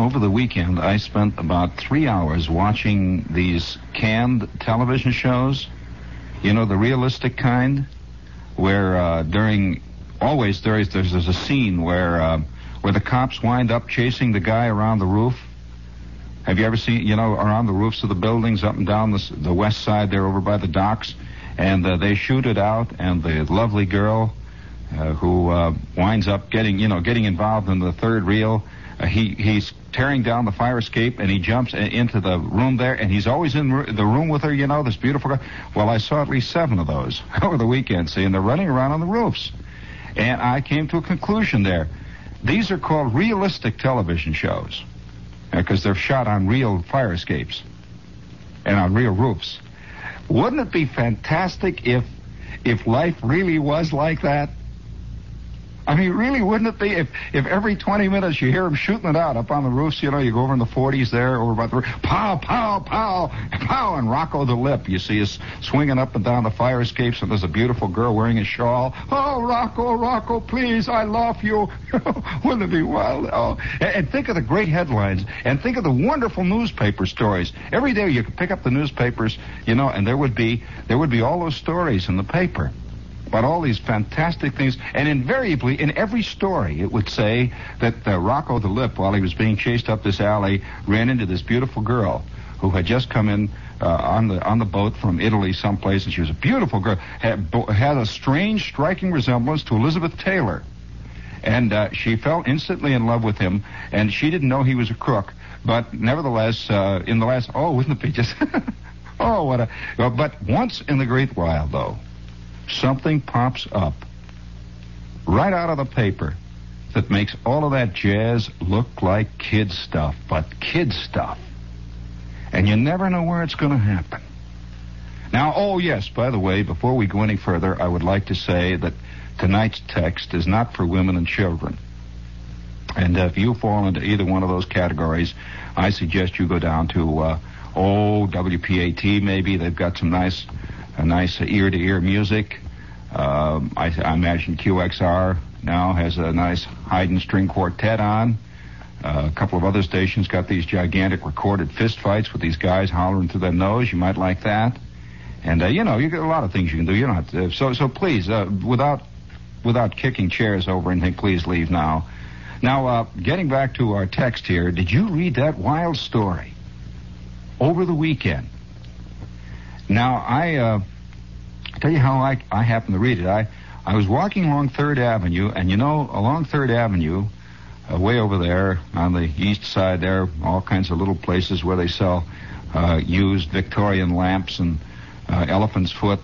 over the weekend, I spent about 3 hours watching these canned television shows. You know, the realistic kind, where there's a scene where the cops wind up chasing the guy around the roof. Have you ever seen, around the roofs of the buildings up and down the west side there over by the docks? And they shoot it out, and the lovely girl who winds up getting involved in the third reel, he's tearing down the fire escape, and he jumps into the room there, and he's always in the room with her, this beautiful girl. Well, I saw at least 7 of those over the weekend, see, and they're running around on the roofs. And I came to a conclusion there. These are called realistic television shows, because they're shot on real fire escapes and on real roofs. Wouldn't it be fantastic if life really was like that? I mean, really, wouldn't it be if every 20 minutes you hear them shooting it out up on the roofs, you go over in the 40s there, over by the roof, pow, pow, pow, pow, and Rocco the Lip, you see us swinging up and down the fire escapes, and there's a beautiful girl wearing a shawl. Oh, Rocco, please, I love you. Wouldn't it be wild? Oh, and think of the great headlines, and think of the wonderful newspaper stories. Every day you could pick up the newspapers, and there would be all those stories in the paper about all these fantastic things, and invariably in every story it would say that Rocco the Lip, while he was being chased up this alley, ran into this beautiful girl who had just come in on the boat from Italy someplace, and she was a beautiful girl, had a strange, striking resemblance to Elizabeth Taylor, and she fell instantly in love with him, and she didn't know he was a crook, but nevertheless, in the last, wouldn't it be just, but once in the great while, though, something pops up right out of the paper that makes all of that jazz look like kid stuff, but kid stuff. And you never know where it's going to happen. Now, yes, by the way, before we go any further, I would like to say that tonight's text is not for women and children. And if you fall into either one of those categories, I suggest you go down to WPAT maybe. They've got some nice ear-to-ear music. I imagine QXR now has a nice Haydn string quartet on. A couple of other stations got these gigantic recorded fist fights with these guys hollering through their nose. You might like that. And, you get a lot of things you can do. You know, so please, without kicking chairs over anything, please leave now. Now, getting back to our text here, did you read that wild story over the weekend? Now, I tell you how I happened to read it. I was walking along 3rd Avenue, and along 3rd Avenue, way over there on the east side there, all kinds of little places where they sell used Victorian lamps and elephant's foot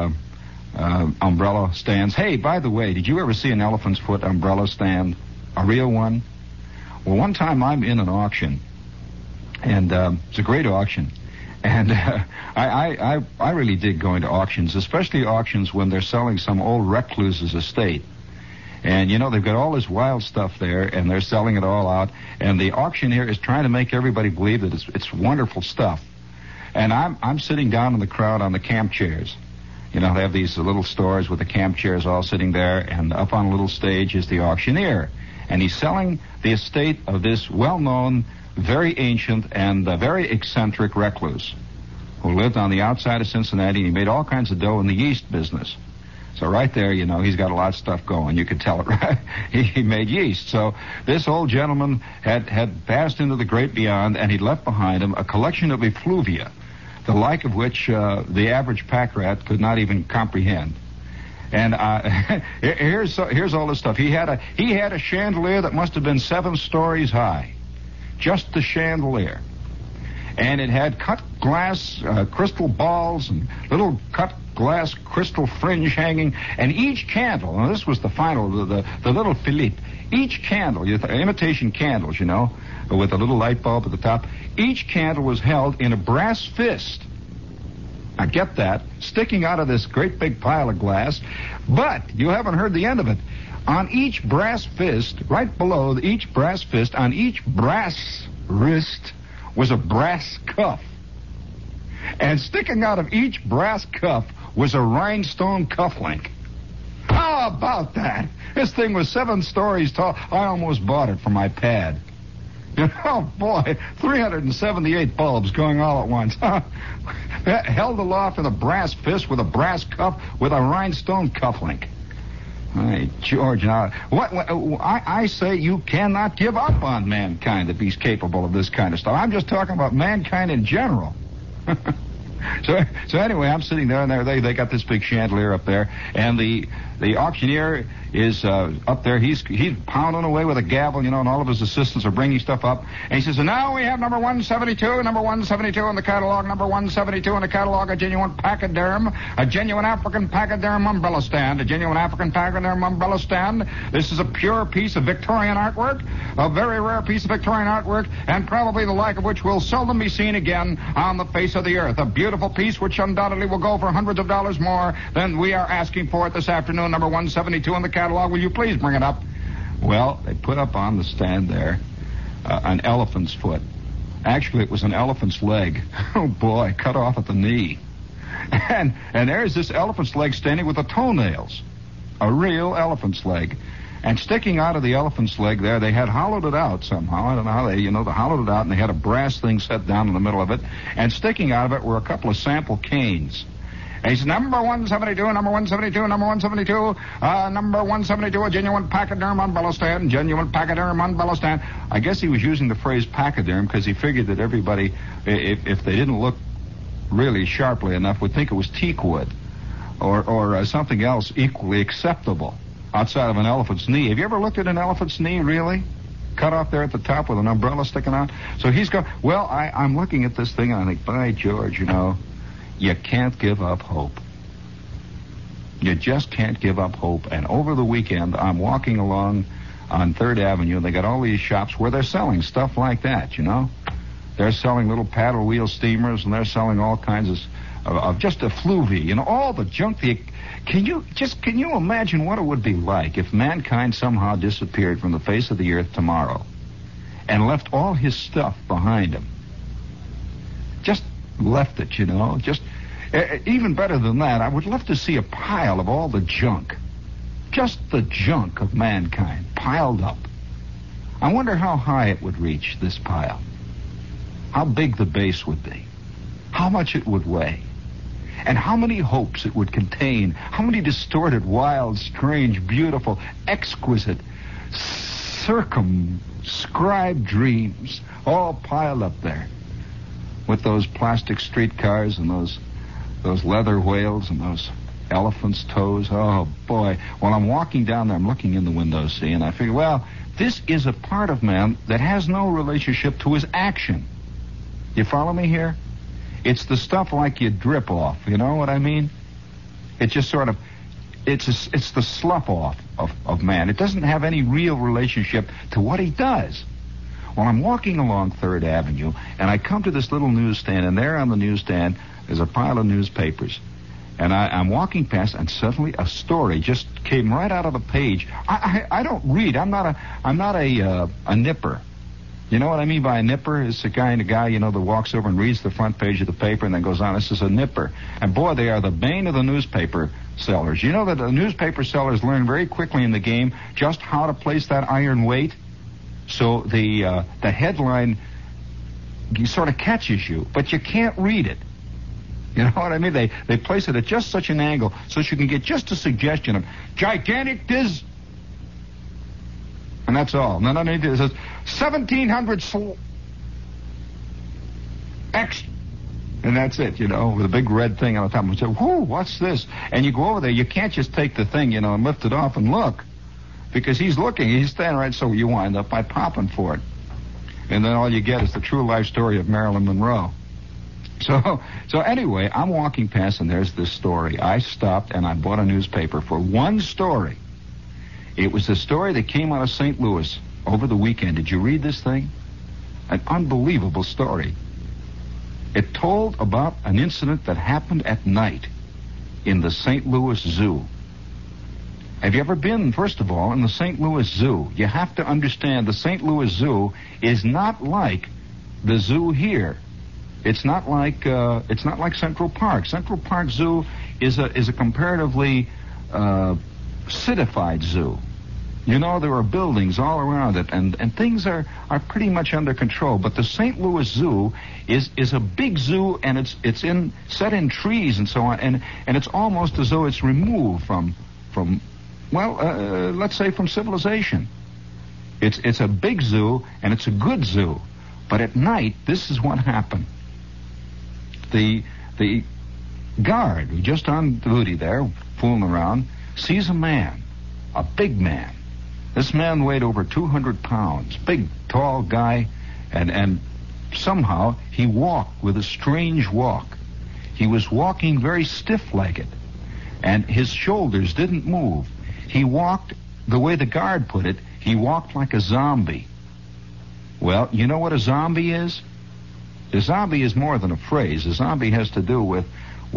umbrella stands. Hey, by the way, did you ever see an elephant's foot umbrella stand? A real one? Well, one time I'm in an auction, and it's a great auction. And I really dig going to auctions, especially auctions when they're selling some old recluse's estate. And, they've got all this wild stuff there, and they're selling it all out. And the auctioneer is trying to make everybody believe that it's wonderful stuff. And I'm sitting down in the crowd on the camp chairs. They have these little stores with the camp chairs all sitting there, and up on a little stage is the auctioneer. And he's selling the estate of this well-known, very ancient, and very eccentric recluse who lived on the outside of Cincinnati, and he made all kinds of dough in the yeast business. So right there, he's got a lot of stuff going. You could tell it, right? He made yeast. So this old gentleman had passed into the great beyond, and he'd left behind him a collection of effluvia, the like of which the average pack rat could not even comprehend. And here's all this stuff. He had a chandelier that must have been 7 stories high, just the chandelier, and it had cut glass crystal balls and little cut glass crystal fringe hanging, and each candle. Now this was the final, the little Philippe. Each candle, imitation candles, with a little light bulb at the top. Each candle was held in a brass fist. Now get that, sticking out of this great big pile of glass. But you haven't heard the end of it. On each brass fist, right below each brass fist, on each brass wrist was a brass cuff. And sticking out of each brass cuff was a rhinestone cufflink. How about that? This thing was 7 stories tall. I almost bought it for my pad. Oh, boy, 378 bulbs going all at once. Held aloft in a brass fist with a brass cuff with a rhinestone cufflink. Hey, George, now, I say you cannot give up on mankind if he's capable of this kind of stuff. I'm just talking about mankind in general. So anyway, I'm sitting there, and they got this big chandelier up there, and the auctioneer is up there. He's pounding away with a gavel, and all of his assistants are bringing stuff up. And he says, and now we have number 172, number 172 in the catalog, number 172 in the catalog, a genuine pachyderm, a genuine African pachyderm umbrella stand, a genuine African pachyderm umbrella stand. This is a pure piece of Victorian artwork, a very rare piece of Victorian artwork, and probably the like of which will seldom be seen again on the face of the earth. A beautiful piece which undoubtedly will go for hundreds of dollars more than we are asking for it this afternoon, number 172 in the catalog. Will you please bring it up? Well, they put up on the stand there an elephant's foot. Actually, it was an elephant's leg. Oh, boy, cut off at the knee. And there's this elephant's leg standing with the toenails. A real elephant's leg. And sticking out of the elephant's leg there, they had hollowed it out somehow. I don't know how they hollowed it out, and they had a brass thing set down in the middle of it. And sticking out of it were a couple of sample canes. And he said, number 172, number 172, number 172, number 172, a genuine pachyderm umbrella stand, genuine pachyderm umbrella stand. I guess he was using the phrase pachyderm because he figured that everybody, if they didn't look really sharply enough, would think it was teak wood or something else equally acceptable outside of an elephant's knee. Have you ever looked at an elephant's knee, really? Cut off there at the top with an umbrella sticking out? So he's going, well, I'm looking at this thing, and I think, by George, you can't give up hope. You just can't give up hope. And over the weekend, I'm walking along on 3rd Avenue, and they got all these shops where they're selling stuff like that, They're selling little paddle wheel steamers, and they're selling all kinds of just effluvia, all the junk. Can you imagine what it would be like if mankind somehow disappeared from the face of the earth tomorrow and left all his stuff behind him? Just left it, just even better than that, I would love to see a pile of all the junk, just the junk of mankind piled up. I wonder how high it would reach, this pile, how big the base would be, how much it would weigh, and how many hopes it would contain, how many distorted, wild, strange, beautiful, exquisite, circumscribed dreams all piled up there. With those plastic streetcars and those leather whales and those elephants' toes. Oh, boy. While I'm walking down there, I'm looking in the window, see, and I figure, well, this is a part of man that has no relationship to his action. You follow me here? It's the stuff like you drip off. You know what I mean? It just sort of, it's the slough off of man. It doesn't have any real relationship to what he does. Well, I'm walking along 3rd Avenue, and I come to this little newsstand, and there on the newsstand is a pile of newspapers. And I'm walking past, and suddenly a story just came right out of a page. I don't read. I'm not a nipper. You know what I mean by a nipper? It's the kind of guy, that walks over and reads the front page of the paper and then goes on. This is a nipper. And boy, they are the bane of the newspaper sellers. You know that the newspaper sellers learn very quickly in the game just how to place that iron weight. So the headline sort of catches you, but you can't read it. You know what I mean? They place it at just such an angle so that you can get just a suggestion of gigantic and that's all. And then underneath it says 1700 X, and that's it, with a big red thing on the top. And you say, whoo, what's this? And you go over there. You can't just take the thing, and lift it off and look. Because he's looking, he's standing right, so you wind up by popping for it. And then all you get is the true life story of Marilyn Monroe. So anyway, I'm walking past, and there's this story. I stopped, and I bought a newspaper for one story. It was the story that came out of St. Louis over the weekend. Did you read this thing? An unbelievable story. It told about an incident that happened at night in the St. Louis Zoo. Have you ever been, first of all, in the St. Louis Zoo? You have to understand the St. Louis Zoo is not like the zoo here. It's not like Central Park. Central Park Zoo is a comparatively citified zoo. You know, there are buildings all around it, and things are pretty much under control. But the St. Louis Zoo is a big zoo, and it's set in trees and so on, and it's almost as though it's removed from let's say from civilization. It's a big zoo, and it's a good zoo. But at night, this is what happened. The guard, who's just on duty there, fooling around, sees a man, a big man. This man weighed over 200 pounds, big, tall guy, and somehow he walked with a strange walk. He was walking very stiff-legged, and his shoulders didn't move. He walked, the way the guard put it, he walked like a zombie. Well, you know what a zombie is? A zombie is more than a phrase. A zombie has to do with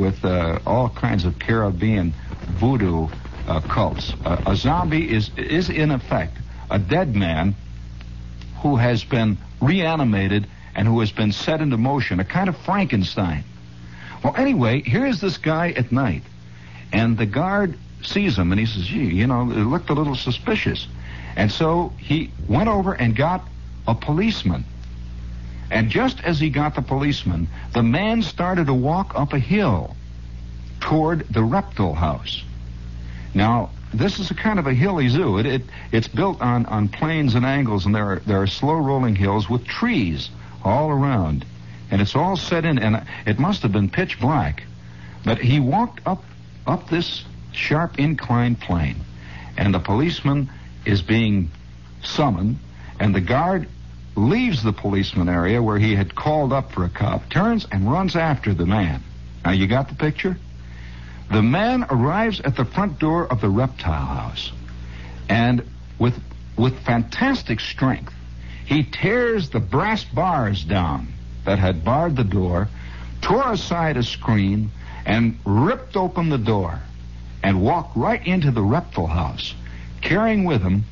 all kinds of Caribbean voodoo cults. A zombie is in effect a dead man who has been reanimated and who has been set into motion, a kind of Frankenstein. Well, anyway, here's this guy at night, and the guard sees him, and he says, gee, you know, it looked a little suspicious. And so he went over and got a policeman. And just as he got the policeman, the man started to walk up a hill toward the reptile house. Now, this is a kind of a hilly zoo. It's built on plains and angles, and there are slow-rolling hills with trees all around. And it's all set in, and it must have been pitch black. But he walked up this sharp inclined plane, and the policeman is being summoned, and the guard leaves the policeman area where he had called up for a cop, turns and runs after the man. Now, you got the picture? The man arrives at the front door of the reptile house, and with fantastic strength, he tears the brass bars down that had barred the door, tore aside a screen, and ripped open the door, and walked right into the reptile house, carrying with him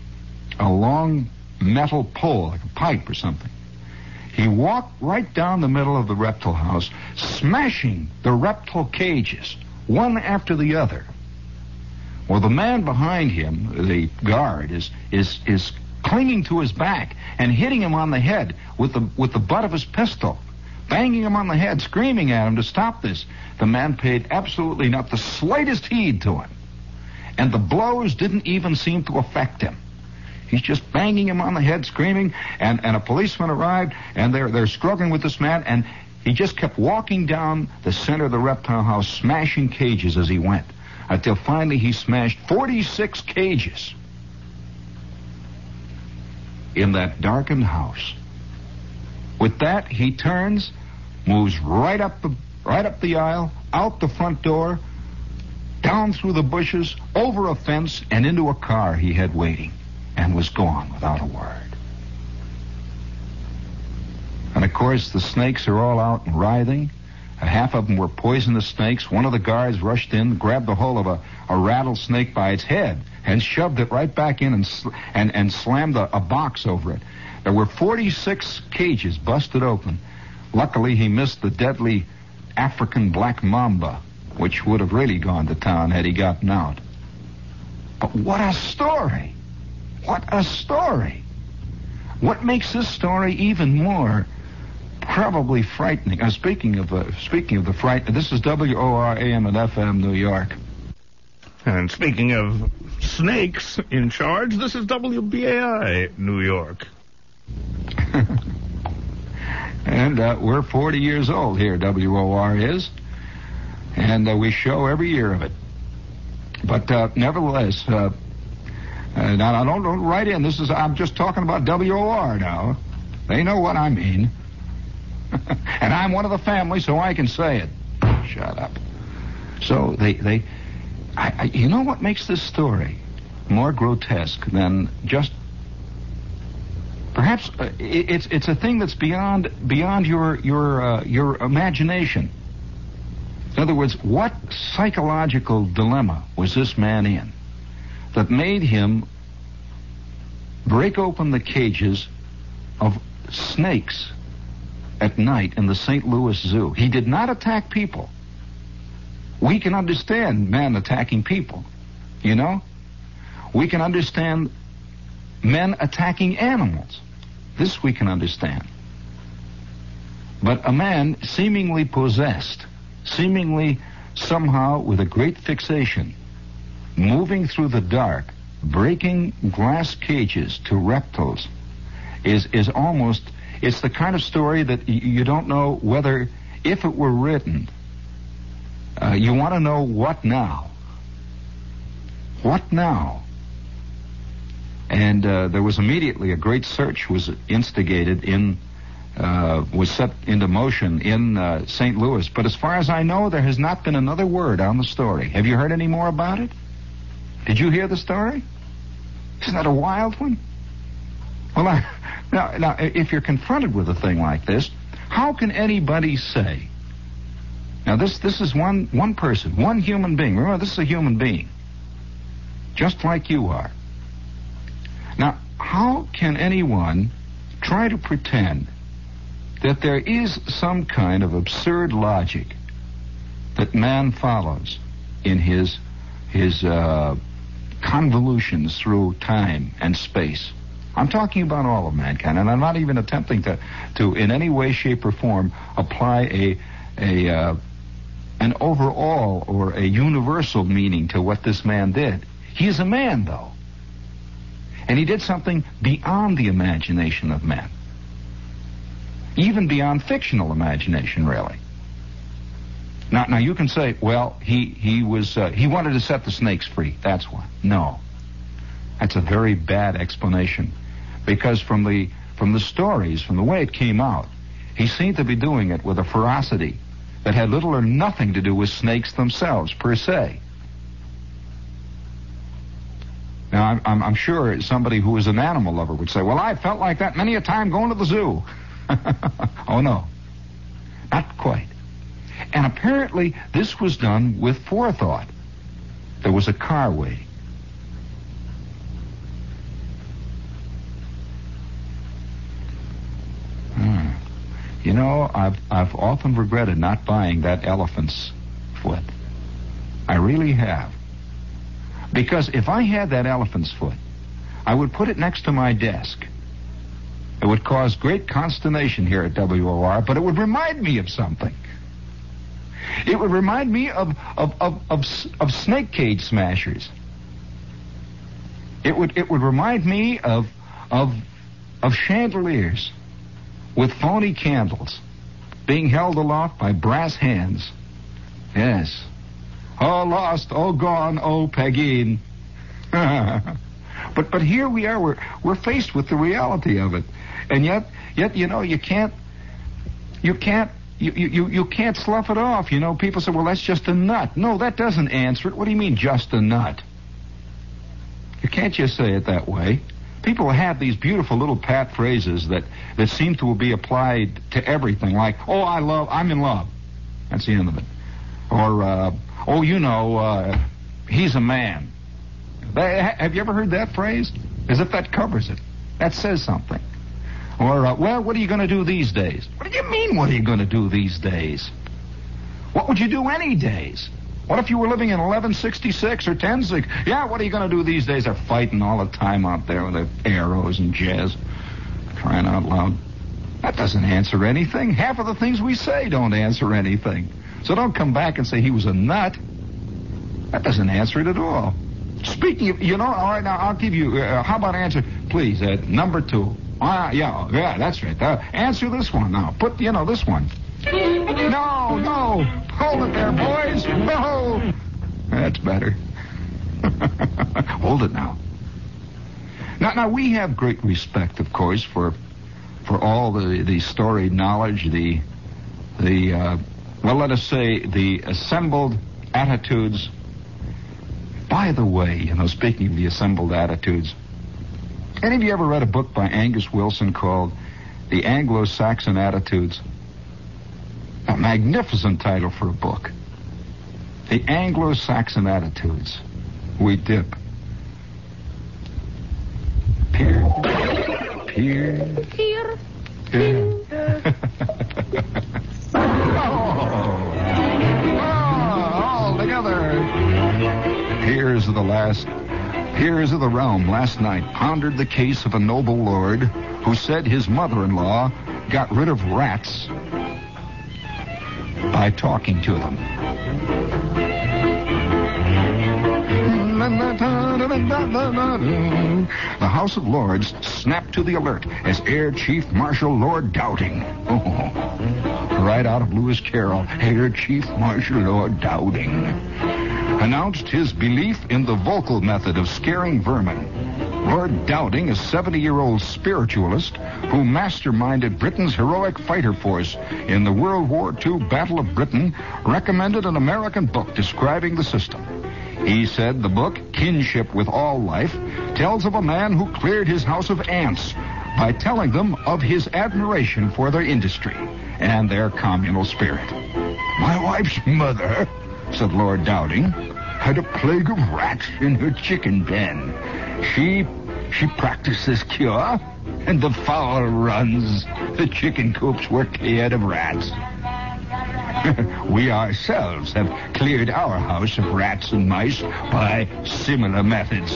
a long metal pole, like a pipe or something. He walked right down the middle of the reptile house, smashing the reptile cages, one after the other. Well, the man behind him, the guard, is clinging to his back and hitting him on the head with the butt of his pistol, banging him on the head, screaming at him to stop this. The man paid absolutely not the slightest heed to him, and the blows didn't even seem to affect him. He's just banging him on the head, screaming, and a policeman arrived, and they're struggling with this man, and he just kept walking down the center of the reptile house, smashing cages as he went, until finally he smashed 46 cages in that darkened house. With that, he turns, moves right up the aisle, out the front door, down through the bushes, over a fence, and into a car he had waiting, and was gone without a word. And, of course, the snakes are all out and writhing. Half of them were poisonous snakes. One of the guards rushed in, grabbed the whole of a rattlesnake by its head, and shoved it right back in and slammed a box over it. There were 46 cages busted open. Luckily, he missed the deadly African black mamba, which would have really gone to town had he gotten out. But what a story! What a story! What makes this story even more probably frightening? Speaking of the fright, this is WOR AM and FM New York. And speaking of snakes in charge, this is WBAI New York. And we're 40 years old here, WOR is, and we show every year of it. But nevertheless, now don't write in. I'm just talking about WOR now. They know what I mean. And I'm one of the family, so I can say it. Shut up. So you know what makes this story more grotesque than just perhaps it's a thing that's beyond your imagination. In other words, what psychological dilemma was this man in that made him break open the cages of snakes at night in the St. Louis Zoo? He did not attack people. We can understand man attacking people, you know? We can understand men attacking animals. This we can understand. But a man seemingly possessed, seemingly somehow with a great fixation, moving through the dark, breaking glass cages to reptiles, is almost, it's the kind of story that you don't know whether, if it were written, you want to know what now? What now? And there was immediately a great search was instigated was set into motion in St. Louis. But as far as I know, there has not been another word on the story. Have you heard any more about it? Did you hear the story? Isn't that a wild one? Well, now, if you're confronted with a thing like this, how can anybody say? Now, this is one person, one human being. Remember, this is a human being, just like you are. Now, how can anyone try to pretend that there is some kind of absurd logic that man follows in his convolutions through time and space? I'm talking about all of mankind, and I'm not even attempting to in any way, shape, or form apply an overall or a universal meaning to what this man did. He is a man, though. And he did something beyond the imagination of men. Even beyond fictional imagination, really. Now you can say, well, he wanted to set the snakes free. That's why. No. That's a very bad explanation. Because from the stories, from the way it came out, he seemed to be doing it with a ferocity that had little or nothing to do with snakes themselves, per se. Now, I'm sure somebody who is an animal lover would say, well, I felt like that many a time going to the zoo. Oh, no. Not quite. And apparently, this was done with forethought. There was a car waiting. You know, I've often regretted not buying that elephant's foot. I really have. Because if I had that elephant's foot, I would put it next to my desk. It would cause great consternation here at WOR, but it would remind me of something. It would remind me of snake cage smashers. It would remind me of chandeliers with phony candles being held aloft by brass hands. Yes. Oh, lost, oh, gone, oh, Peggy. But here we are. We're faced with the reality of it, and yet you know you can't slough it off. You know, people say, well, that's just a nut. No, that doesn't answer it. What do you mean, just a nut? You can't just say it that way. People have these beautiful little pat phrases that seem to be applied to everything, like, oh, I'm in love. That's the end of it. Or, he's a man. Have you ever heard that phrase? As if that covers it. That says something. Or, well, what are you going to do these days? What do you mean, what are you going to do these days? What would you do any days? What if you were living in 1166 or 1060? Yeah, what are you going to do these days? They're fighting all the time out there with their arrows and jazz. Crying out loud. That doesn't answer anything. Half of the things we say don't answer anything. So don't come back and say he was a nut. That doesn't answer it at all. Speaking of, all right, now I'll give you, how about answer, please, number 2. Yeah, that's right. Answer this one now. Put, this one. No. Hold it there, boys. No. That's better. Hold it now. Now we have great respect, of course, for all the storied knowledge, well, let us say the assembled attitudes. By the way, speaking of the assembled attitudes, any of you ever read a book by Angus Wilson called The Anglo-Saxon Attitudes? A magnificent title for a book. The Anglo-Saxon Attitudes. We dip. Peer. All together. Here's the last peers of the realm last night pondered the case of a noble lord who said his mother-in-law got rid of rats by talking to them. The House of Lords snapped to the alert as Air Chief Marshal Lord Dowding. Right out of Lewis Carroll, Air Chief Marshal Lord Dowding announced his belief in the vocal method of scaring vermin. Lord Dowding, a 70-year-old spiritualist who masterminded Britain's heroic fighter force in the World War II Battle of Britain, recommended an American book describing the system. He said the book, Kinship with All Life, tells of a man who cleared his house of ants by telling them of his admiration for their industry and their communal spirit. My wife's mother, said Lord Dowding, had a plague of rats in her chicken pen. She practiced this cure, and the fowl runs. The chicken coops were cleared of rats. We ourselves have cleared our house of rats and mice by similar methods.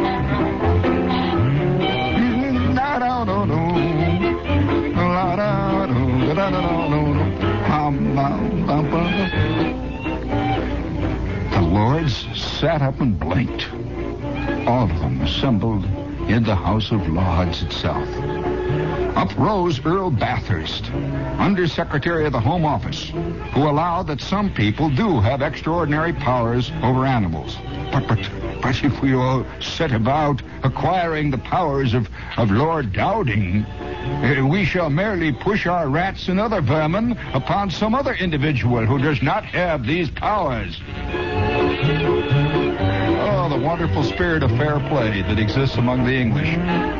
The lords sat up and blinked. All of them assembled in the House of Lords itself. Up rose Earl Bathurst, Undersecretary of the Home Office, who allowed that some people do have extraordinary powers over animals. But if we all set about acquiring the powers of Lord Dowding, we shall merely push our rats and other vermin upon some other individual who does not have these powers. Oh, the wonderful spirit of fair play that exists among the English.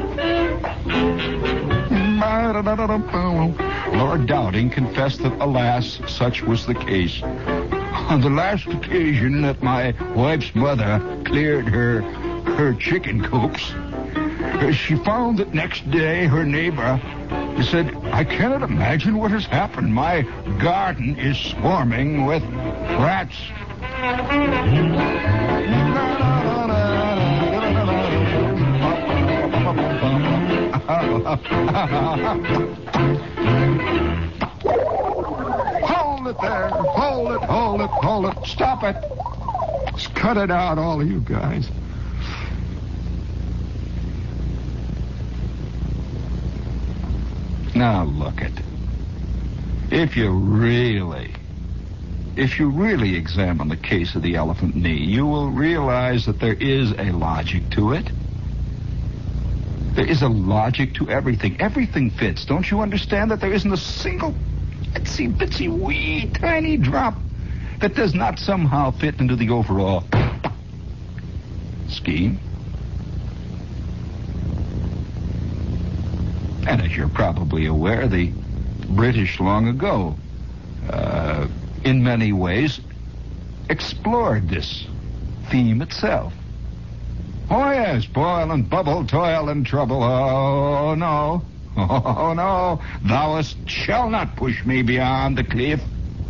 Lord Dowding confessed that, alas, such was the case. On the last occasion that my wife's mother cleared her chicken coops, she found that next day her neighbor said, I cannot imagine what has happened. My garden is swarming with rats. Hold it there. Hold it. Stop it. Just cut it out, all of you guys. Now look it. If you really examine the case of the elephant knee, you will realize that there is a logic to it. There is a logic to everything. Everything fits. Don't you understand that there isn't a single itsy bitsy wee tiny drop that does not somehow fit into the overall scheme? And as you're probably aware, the British long ago, in many ways, explored this theme itself. Oh, yes, boil and bubble, toil and trouble. Oh, no. Thou shalt not push me beyond the cliff.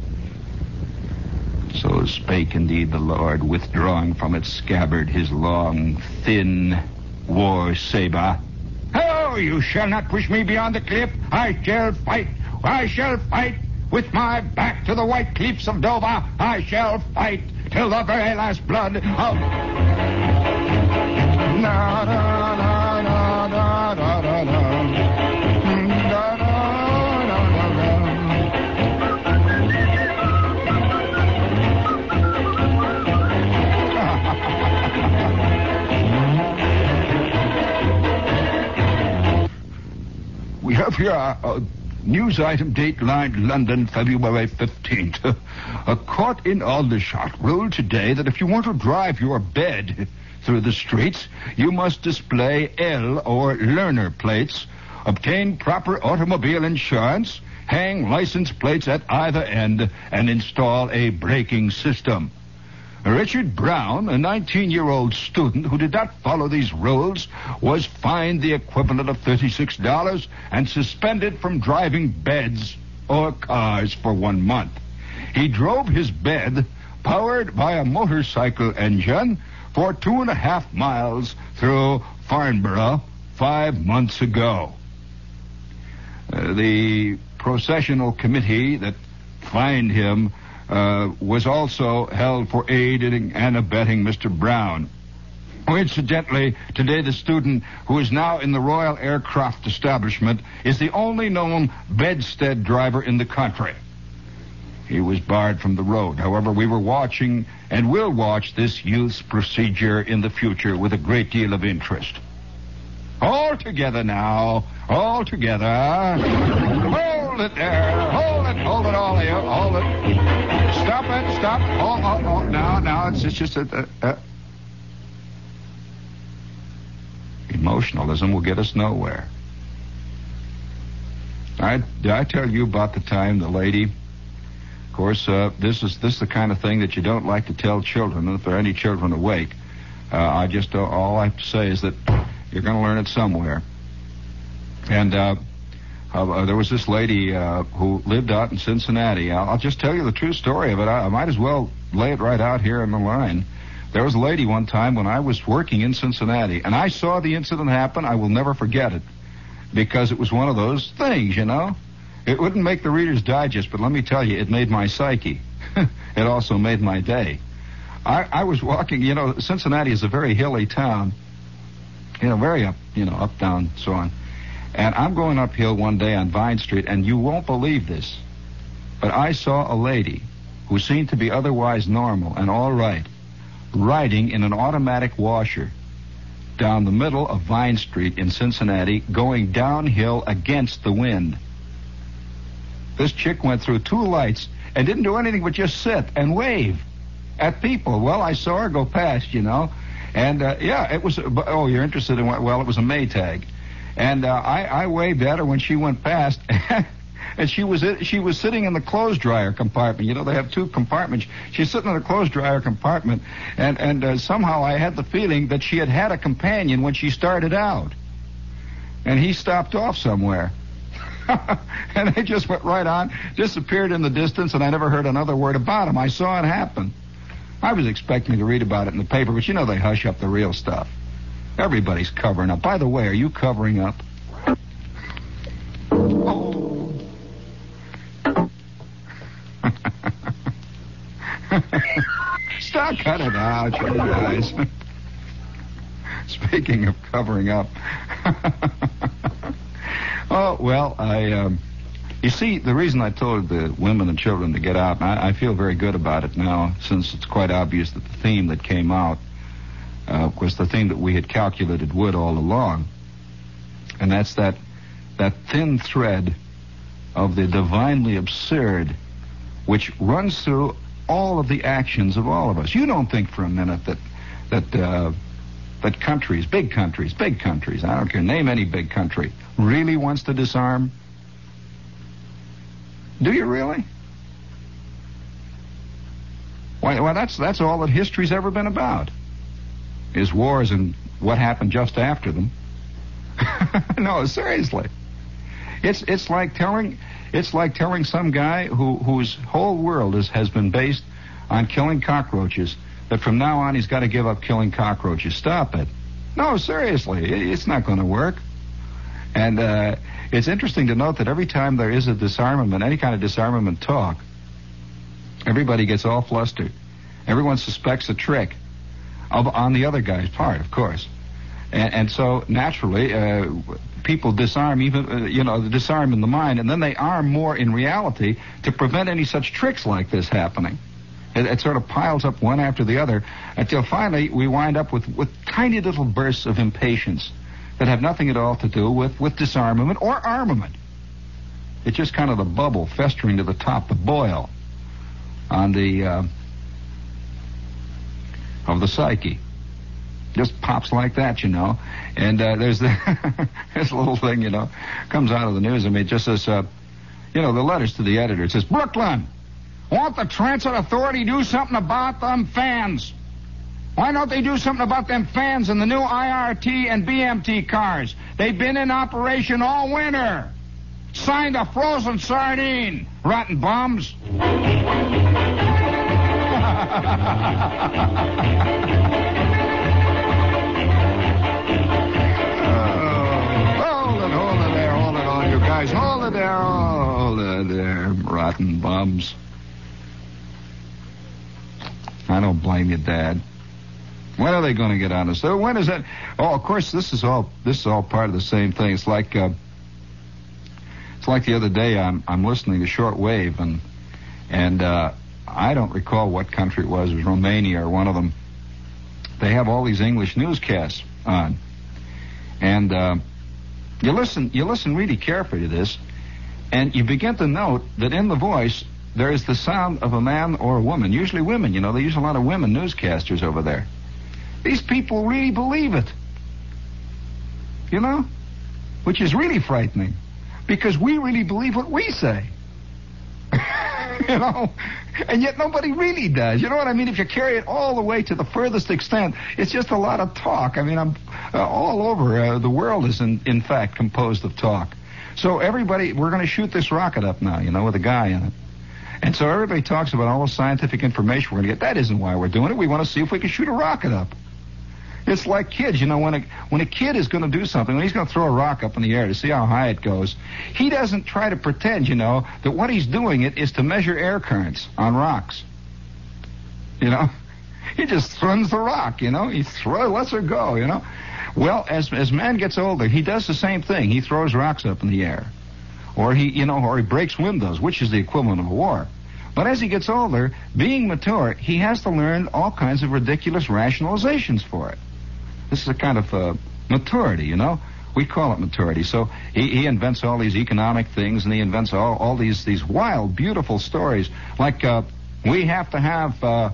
So spake indeed the Lord, withdrawing from its scabbard his long, thin war saber. Oh, you shall not push me beyond the cliff. I shall fight. With my back to the white cliffs of Dover. I shall fight till the very last blood of... We have here a news item, dateline London, February 15th. A court in Aldershot ruled today that if you want to drive your bed through the streets, you must display L or learner plates, obtain proper automobile insurance, hang license plates at either end, and install a braking system. Richard Brown, a 19-year-old student who did not follow these rules, was fined the equivalent of $36 and suspended from driving beds or cars for 1 month. He drove his bed, powered by a motorcycle engine, for 2.5 miles through Farnborough 5 months ago. The processional committee that fined him was also held for aiding and abetting Mr. Brown. Incidentally, today the student who is now in the Royal Aircraft Establishment is the only known bedstead driver in the country. He was barred from the road. However, we were watching and will watch this youth's procedure in the future with a great deal of interest. All together now. All together. Hold it there. Hold it, all of you. Hold it. Stop it. Stop. Oh. Now, it's just emotionalism will get us nowhere. Did I tell you about the time the lady... Of course, this is the kind of thing that you don't like to tell children. And if there are any children awake, all I have to say is that you're going to learn it somewhere. And there was this lady who lived out in Cincinnati. I'll just tell you the true story of it. I might as well lay it right out here on the line. There was a lady one time when I was working in Cincinnati, and I saw the incident happen. I will never forget it, because it was one of those things, you know. It wouldn't make the Reader's Digest, but let me tell you, it made my psyche. It also made my day. I was walking, you know, Cincinnati is a very hilly town, you know, very up, down, so on. And I'm going uphill one day on Vine Street, and you won't believe this, but I saw a lady who seemed to be otherwise normal and all right, riding in an automatic washer down the middle of Vine Street in Cincinnati, going downhill against the wind. This chick went through 2 lights and didn't do anything but just sit and wave at people. Well, I saw her go past, you know, and it was. Oh, you're interested in what? Well, it was a Maytag, and I waved at her when she went past. And she was sitting in the clothes dryer compartment. You know, they have 2 compartments. She's sitting in the clothes dryer compartment, and somehow I had the feeling that she had a companion when she started out. And he stopped off somewhere. And they just went right on, disappeared in the distance, and I never heard another word about him. I saw it happen. I was expecting to read about it in the paper, but you know they hush up the real stuff. Everybody's covering up. By the way, are you covering up? Oh. Stop, cut it out, you guys. Speaking of covering up. Oh, well, you see, the reason I told the women and children to get out, and I feel very good about it now, since it's quite obvious that the theme that came out was the theme that we had calculated would all along. And that's that thin thread of the divinely absurd which runs through all of the actions of all of us. You don't think for a minute that countries, big countries, I don't care, name any big country, really wants to disarm? Do you really? Well, that's all that history's ever been about, is wars and what happened just after them. No, seriously. It's like telling some guy whose whole world has been based on killing cockroaches that from now on he's got to give up killing cockroaches. Stop it. No, seriously, it's not going to work. And it's interesting to note that every time there is a disarmament, any kind of disarmament talk, everybody gets all flustered. Everyone suspects a trick on the other guy's part, of course. And so, naturally, people disarm, even, disarm in the mind, and then they arm more in reality to prevent any such tricks like this happening. It sort of piles up one after the other until finally we wind up with tiny little bursts of impatience that have nothing at all to do with disarmament or armament. It's just kind of the bubble festering to the top, the boil on the of the psyche. Just pops like that, you know. And there's this little thing, comes out of the news. I mean, it just says, the letters to the editor. It says, Brooklyn, won't the Transit Authority do something about them fans? Why don't they do something about them fans in the new IRT and BMT cars? They've been in operation all winter. Signed a frozen sardine, rotten bums. Hold it there, rotten bums. I don't blame you, Dad. When are they going to get on us? When is that? Oh, of course, this is all part of the same thing. It's like the other day. I'm listening to shortwave, and I don't recall what country it was. It was Romania or one of them. They have all these English newscasts on, and you listen really carefully to this, and you begin to note that in the voice there is the sound of a man or a woman. Usually women. You know, they use a lot of women newscasters over there. These people really believe it, you know, which is really frightening, because we really believe what we say, you know, and yet nobody really does. You know what I mean? If you carry it all the way to the furthest extent, it's just a lot of talk. I mean, I'm all over. The world is, in fact, composed of talk. So everybody, we're going to shoot this rocket up now, you know, with a guy in it. And so everybody talks about all the scientific information we're going to get. That isn't why we're doing it. We want to see if we can shoot a rocket up. It's like kids, you know, when a kid is going to do something, when he's going to throw a rock up in the air to see how high it goes, he doesn't try to pretend, you know, that what he's doing it is to measure air currents on rocks. You know, he just throws the rock, you know, lets her go, you know. Well, as man gets older, he does the same thing. He throws rocks up in the air, or he breaks windows, which is the equivalent of a war. But as he gets older, being mature, he has to learn all kinds of ridiculous rationalizations for it. This is a kind of maturity, you know. We call it maturity. So he invents all these economic things, and he invents all these wild, beautiful stories. Like we have to have the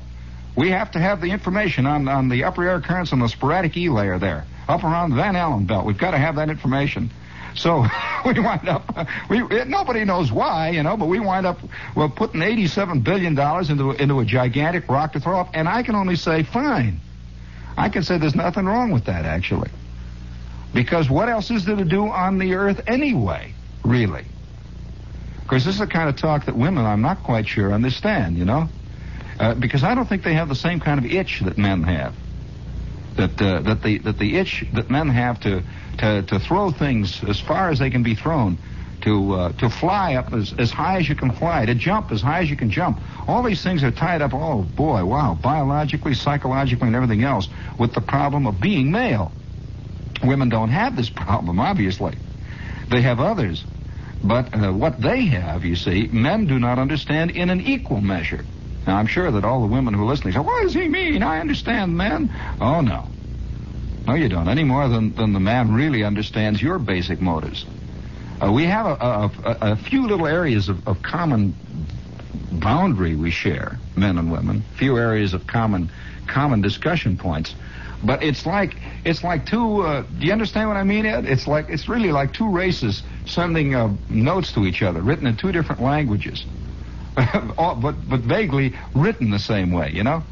information on the upper air currents on the sporadic E layer there, up around the Van Allen belt. We've got to have that information. So we wind up, nobody knows why, you know, but we wind up putting $87 billion into a gigantic rock to throw up, and I can only say, fine. I can say there's nothing wrong with that, actually. Because what else is there to do on the earth anyway, really? Because this is the kind of talk that women, I'm not quite sure, understand, you know? Because I don't think they have the same kind of itch that men have. That the itch that men have to throw things as far as they can be thrown, to fly up as high as you can fly, to jump as high as you can jump. All these things are tied up, oh boy, wow, biologically, psychologically, and everything else, with the problem of being male. Women don't have this problem, obviously. They have others. But what they have, you see, men do not understand in an equal measure. Now, I'm sure that all the women who are listening say, what does he mean? I understand men. Oh, no. No, you don't, any more than the man really understands your basic motives. We have a few little areas of common boundary we share, men and women. Few areas of common discussion points. But it's like two. Do you understand what I mean, Ed? It's really like two races sending notes to each other, written in two different languages, but vaguely written the same way. You know.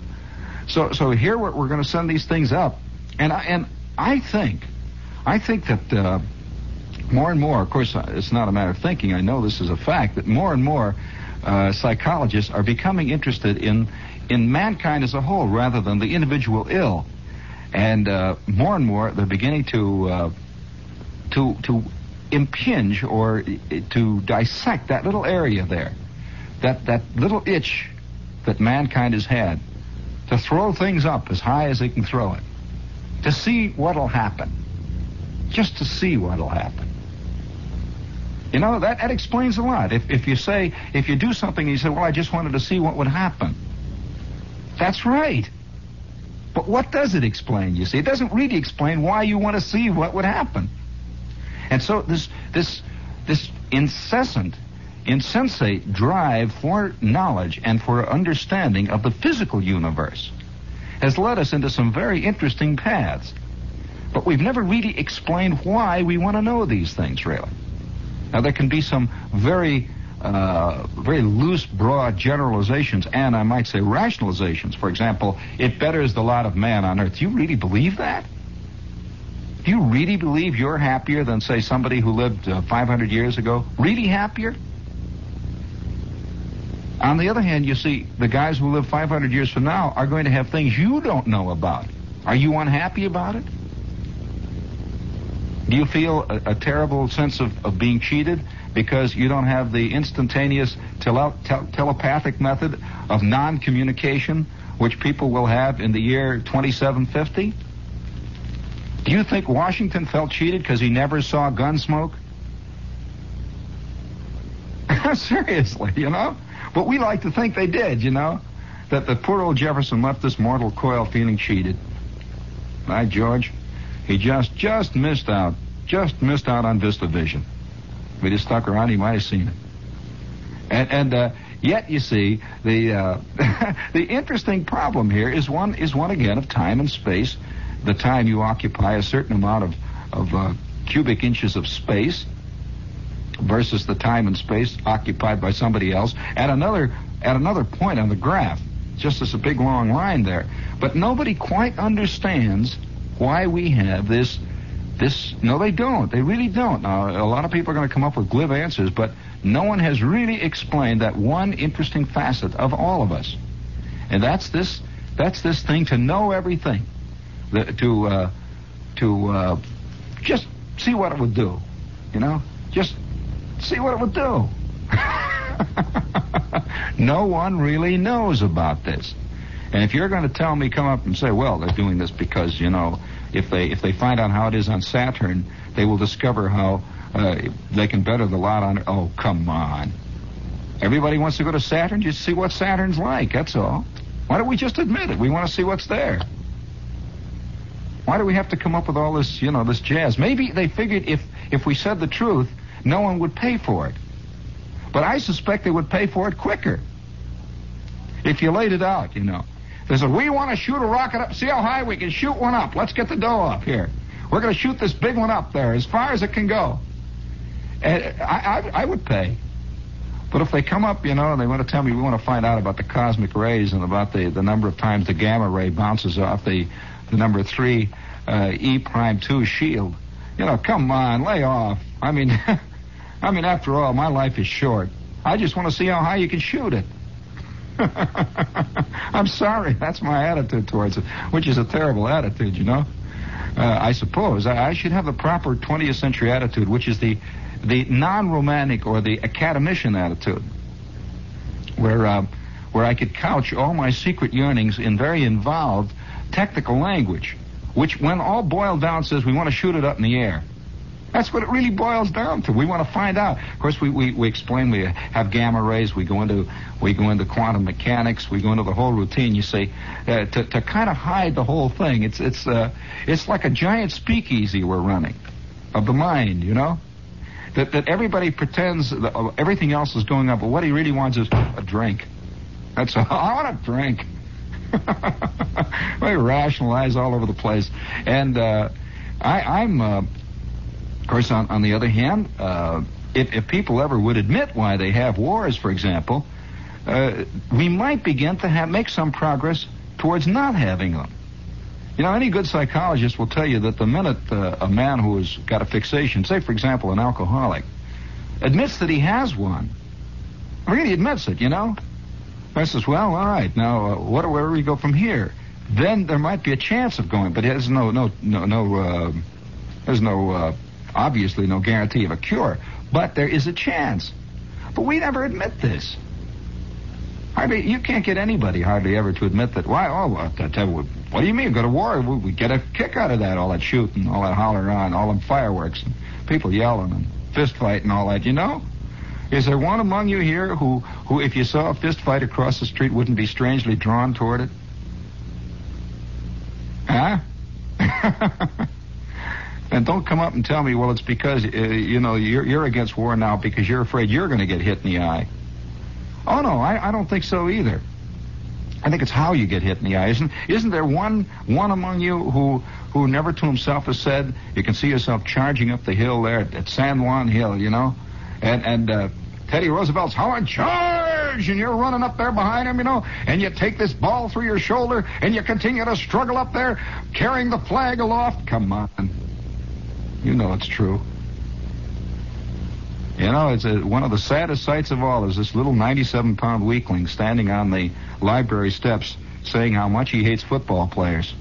So here we're going to send these things up, and I think that. More and more, of course, it's not a matter of thinking. I know this is a fact, that more and more psychologists are becoming interested in mankind as a whole rather than the individual ill. And more and more, they're beginning to impinge or to dissect that little area there, that little itch that mankind has had, to throw things up as high as they can throw it, to see what'll happen, just to see what'll happen. You know, that explains a lot. If you do something and you say, well, I just wanted to see what would happen. That's right. But what does it explain, you see? It doesn't really explain why you want to see what would happen. And so this incessant, insensate drive for knowledge and for understanding of the physical universe has led us into some very interesting paths. But we've never really explained why we want to know these things, really. Now, there can be some very loose, broad generalizations, and I might say rationalizations. For example, it betters the lot of man on earth. Do you really believe that? Do you really believe you're happier than, say, somebody who lived 500 years ago? Really happier? On the other hand, you see, the guys who live 500 years from now are going to have things you don't know about. Are you unhappy about it? Do you feel a terrible sense of being cheated because you don't have the instantaneous telepathic method of non-communication which people will have in the year 2750? Do you think Washington felt cheated because he never saw Gunsmoke? Seriously, you know? But we like to think they did, you know? That the poor old Jefferson left this mortal coil feeling cheated. By George, he just missed out. Just missed out on VistaVision. If he'd have stuck around, he might have seen it. And yet, you see, the the interesting problem here is one again of time and space. The time you occupy a certain amount of cubic inches of space versus the time and space occupied by somebody else at another point on the graph. Just as a big long line there. But nobody quite understands why we have this. No, they don't. They really don't. Now, a lot of people are going to come up with glib answers, but no one has really explained that one interesting facet of all of us. And that's this thing to know everything. To just see what it would do. You know? Just see what it would do. No one really knows about this. And if you're going to tell me, come up and say, well, they're doing this because, you know, if they find out how it is on Saturn, they will discover how they can better the lot on... Oh, come on. Everybody wants to go to Saturn just to see what Saturn's like, that's all. Why don't we just admit it? We want to see what's there. Why do we have to come up with all this, you know, this jazz? Maybe they figured if we said the truth, no one would pay for it. But I suspect they would pay for it quicker. If you laid it out, you know. They said, we want to shoot a rocket up, see how high we can shoot one up. Let's get the dough up here. We're going to shoot this big one up there as far as it can go. And I would pay. But if they come up, you know, and they want to tell me we want to find out about the cosmic rays and about the number of times the gamma ray bounces off the number 3 E'2 shield. You know, come on, lay off. I mean, after all, my life is short. I just want to see how high you can shoot it. I'm sorry, that's my attitude towards it, which is a terrible attitude, you know. I suppose I should have the proper 20th century attitude, which is the non-romantic or the academician attitude, where I could couch all my secret yearnings in very involved technical language, which, when all boiled down, says we want to shoot it up in the air. That's what it really boils down to. We want to find out. Of course, we explain. We have gamma rays. We go into quantum mechanics. We go into the whole routine. You see, to kind of hide the whole thing. It's like a giant speakeasy we're running of the mind. You know, that everybody pretends that everything else is going on, but what he really wants is a drink. That's all. I want a drink. We rationalize all over the place, and I'm. Of course, on the other hand, if people ever would admit why they have wars, for example, we might begin to make some progress towards not having them. You know, any good psychologist will tell you that the minute a man who has got a fixation, say, for example, an alcoholic, admits that he has one, really admits it, you know, I says, well, all right, now, where do we go from here? Then there might be a chance of going, but there's obviously no guarantee of a cure, but there is a chance. But we never admit this. Hardly, you can't get anybody hardly ever to admit that. Why? Oh, what do you mean? Go to war? We get a kick out of that, all that shooting, all that hollering on, all them fireworks, and people yelling and fist fight and all that, you know? Is there one among you here who if you saw a fist fight across the street, wouldn't be strangely drawn toward it? Huh? And don't come up and tell me, well, it's because, you know, you're against war now because you're afraid you're going to get hit in the eye. Oh, no, I don't think so either. I think it's how you get hit in the eye. Isn't there one among you who never to himself has said, you can see yourself charging up the hill there at San Juan Hill, you know, and Teddy Roosevelt's howling, charge, and you're running up there behind him, you know, and you take this ball through your shoulder, and you continue to struggle up there, carrying the flag aloft. Come on. You know it's true. You know, it's one of the saddest sights of all is this little 97-pound weakling standing on the library steps saying how much he hates football players.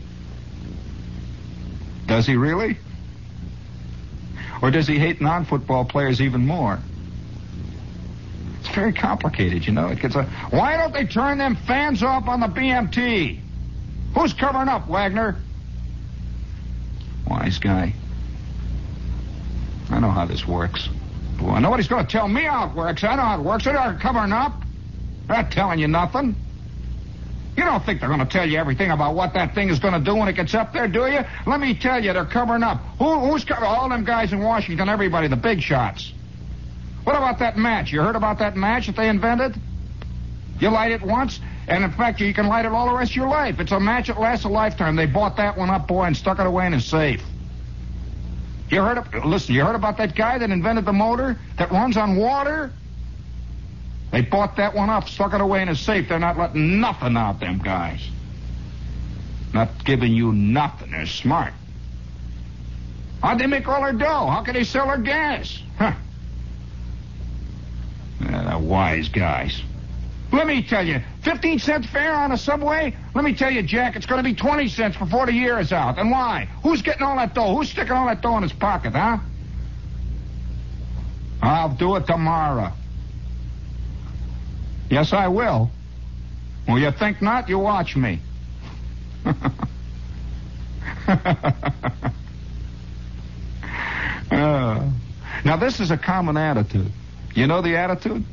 Does he really? Or does he hate non-football players even more? It's very complicated, you know. It gets why don't they turn them fans off on the BMT? Who's covering up, Wagner? Wise guy. I know how this works. Well, nobody's going to tell me how it works. I know how it works. They're not covering up. They're not telling you nothing. You don't think they're going to tell you everything about what that thing is going to do when it gets up there, do you? Let me tell you, they're covering up. Who's covering? All them guys in Washington, everybody, the big shots. What about that match? You heard about that match that they invented? You light it once, and in fact, you can light it all the rest of your life. It's a match that lasts a lifetime. They bought that one up, boy, and stuck it away in a safe. You heard about that guy that invented the motor that runs on water? They bought that one up, stuck it away in a safe. They're not letting nothing out, them guys. Not giving you nothing. They're smart. How'd they make all their dough? How can they sell their gas? Huh. Yeah, they're wise guys. Let me tell you, 15 cent fare on a subway? Let me tell you, Jack, it's going to be 20 cents before the year is out. And why? Who's getting all that dough? Who's sticking all that dough in his pocket, huh? I'll do it tomorrow. Yes, I will. Well, you think not? You watch me. Now, this is a common attitude. You know the attitude?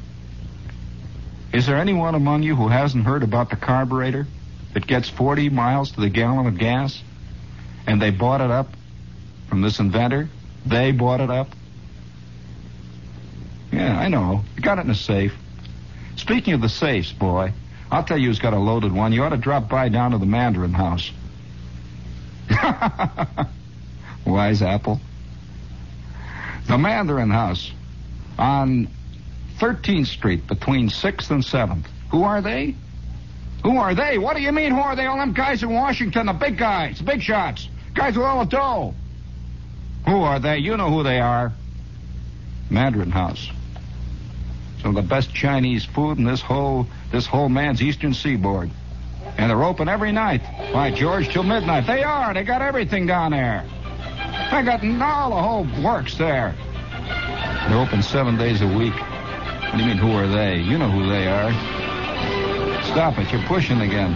Is there anyone among you who hasn't heard about the carburetor that gets 40 miles to the gallon of gas? And they bought it up from this inventor? They bought it up? Yeah, I know. You got it in a safe. Speaking of the safes, boy, I'll tell you who's got a loaded one. You ought to drop by down to the Mandarin house. Wise apple. The Mandarin house on 13th Street between 6th and 7th. Who are they? Who are they? What do you mean, who are they? All them guys in Washington, the big guys, the big shots, guys with all the dough. Who are they? You know who they are. Mandarin house. Some of the best Chinese food in this whole man's eastern seaboard. And they're open every night. By George, till midnight. They are. They got everything down there. They got all the whole works there. They're open 7 days a week. What do you mean, who are they? You know who they are. Stop it. You're pushing again.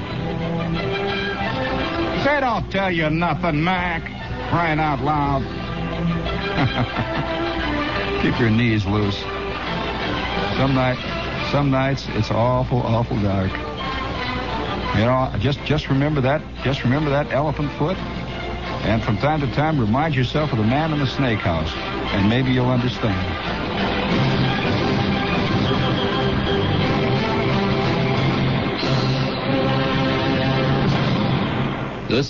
They don't tell you nothing, Mac. Crying out loud. Keep your knees loose. Some nights it's awful dark. You know, just remember that. Just remember that elephant foot. And from time to time, remind yourself of the man in the snake house. And maybe you'll understand.